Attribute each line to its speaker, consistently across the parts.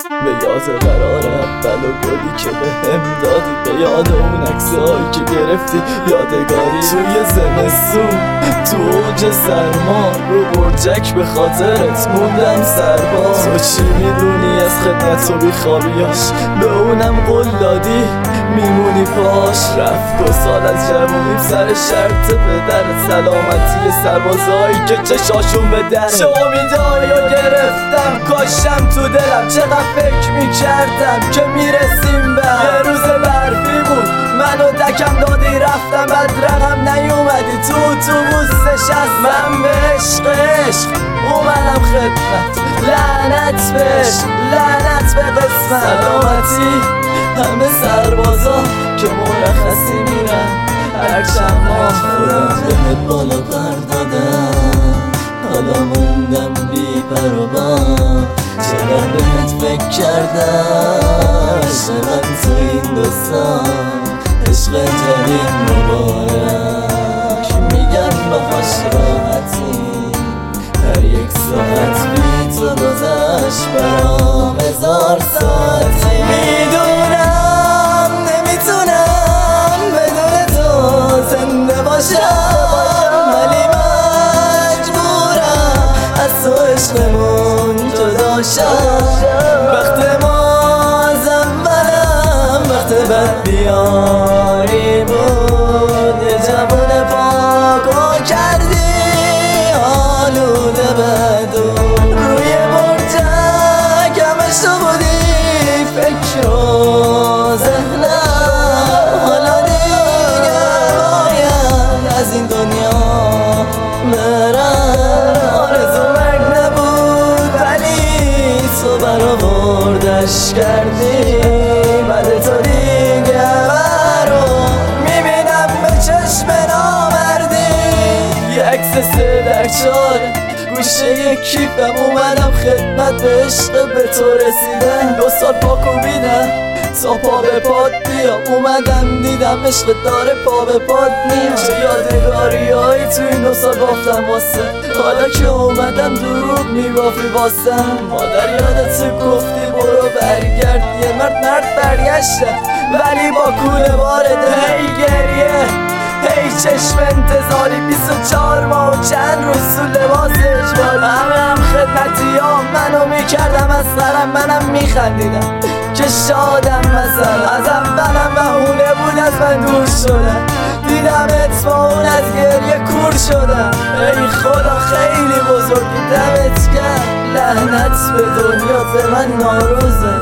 Speaker 1: به یاد قرار اول و گلی که به هم دادی، به یاد اون عکسایی که گرفتی یادگاری توی زمستون، تو اوج سرما رو برجک به خاطرت موندم سرباز. تو چی میدونی از خدمت و بیخوابیاش؟ به اونم قول دادی میمونی پاش. رفت 2 سال از جوونیم سر شرط پدر، سلامتی سربازایی که چشاشون به دره. چه امیدهایو گرفتم کاشم تو دلم، چقدر فکر میکردم که میرسیم به یه روز برفی بود، منو دکم دادی رفتم، بعد رقم نیومدی تو اتوبوس نشست. من به عشق اومدم خدمت، لعنت بهش لعنت به قسمت. سلامتی همه سربازا که مرخصی میرن، هر چند ماه خودم بهت بالا پر دادم، حالا موندم بی پر و بام. چقدر بهت فکر کردم عشق من تو این 2 سال، عشق جدید مبارک. میگن باهاش راحتی، هر 1 ساعت بی تو گذشت برام 1000 ساعتی. میدونم نمیتونم بدون تو زنده باشم، ولی مجبورم از تو عشقمون جدا شم. وقت ما از اولم وقت بد بیاری بود، یه جوون پاکو کردی آلوده بدون. روی برجک همش تو بودی فکر و ذهنم، حالا دیگه باید از این دنیا برم. آرزو مرگ نبود ولی تو برآوردش کردی، بعد تو دیگه برو میبینم به چشم نامردی. یه عکس 3 در 4 گوشه کیفم، اومدم خدمت به عشق به تو رسیدن. 2 سال پا کوبیدم تا پا به پات بیام، اومدم دیدم عشق داره پا به پات میام. چه یادگاریایی تو این 2 سال بافتم واسه، حالا که اومدم دروغ میبافی واسم. مادر یادت گفتی برو برگرد، یه مرد برگشته ولی با کوله وارده. هی گریه هی چشم انتظاری، 24 ماه و چند روز تو لباس اجباری. همه خدمتیام منو میکردم از سرم، منم میخندیدم که شادم. مثلا از اولم بهونه بود از من دور شدن، دیدم اتفاقون از گریه کور شدن. ای خدا خیلی بزرگی دمت گرم، لعنت به دنیا به من ناروزه.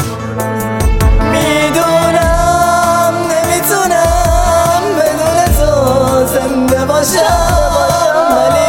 Speaker 1: میدونم نمیتونم بدون تو زنده باشم، ولی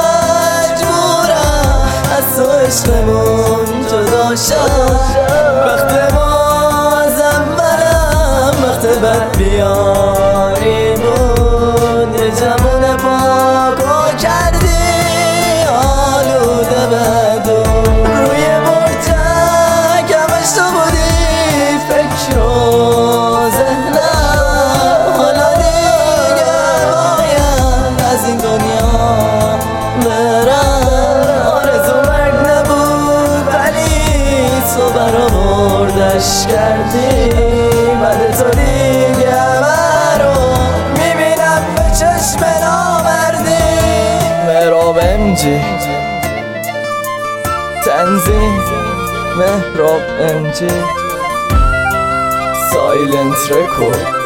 Speaker 1: مجبورم از تو عشقمون جدا شم. وقت ما از اولم وقت بد بیاری بود، یه جوون پاکو کردی آلوده بدون. روی برجک همش تو بودی فکر و ذهنم، حالا دیگه باید از این دنیا برم. آرزو مرگ نبود ولی تو برآوردش کردی، بعد تو دیگه برو میبینم به چشم نامردی. مهراب امجی تنظیم، مهراب امجی سایلنت رکورد.